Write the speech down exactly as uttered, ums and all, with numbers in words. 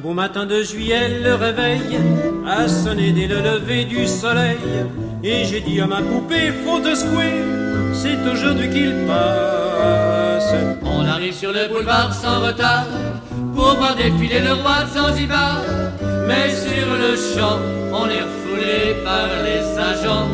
beau matin de juillet, le réveil a sonné dès le lever du soleil. Et j'ai dit à ma poupée, faut te secouer, c'est aujourd'hui qu'il passe. On arrive sur le boulevard sans retard pour voir défiler le roi de Zanzibar. Mais sur le champ, on est refoulé par les agents.